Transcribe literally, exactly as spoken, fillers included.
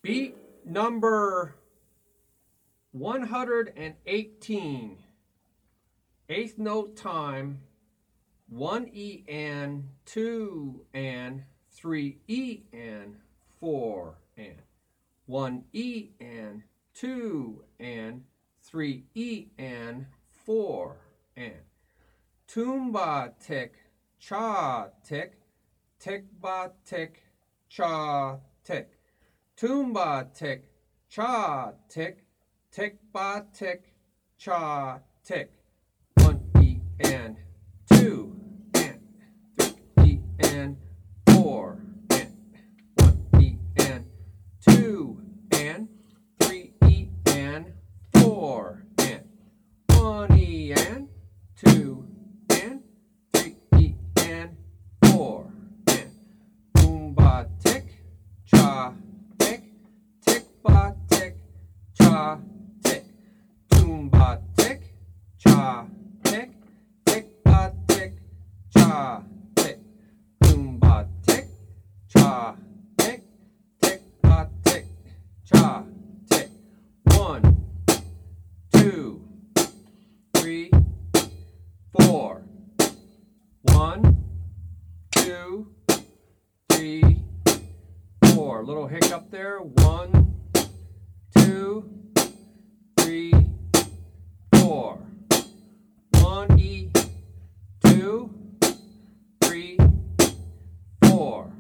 Beat number one hundred eighteen. Eighth note time. One E and, two and, three E and, four and. One E and, two and, three E and, four and. Tumba tick, cha tick, tick ba tick, cha tick. Tumba tick, cha tick, tick ba tick, cha tick. One E and, two and, three E and, four and. One E and, two and, three E and, four and. One E and, two and, three E and, four and. Tumba tick, cha tick, tick ba tick, cha tick. Tumba tick, cha tick, tick ba tick, cha tick. Tumba tick, cha tick, tick ba tick, cha tick. One, two, three, four. One, two, three, four. Little hiccup there. One, two, three, four. One E, two, three, four.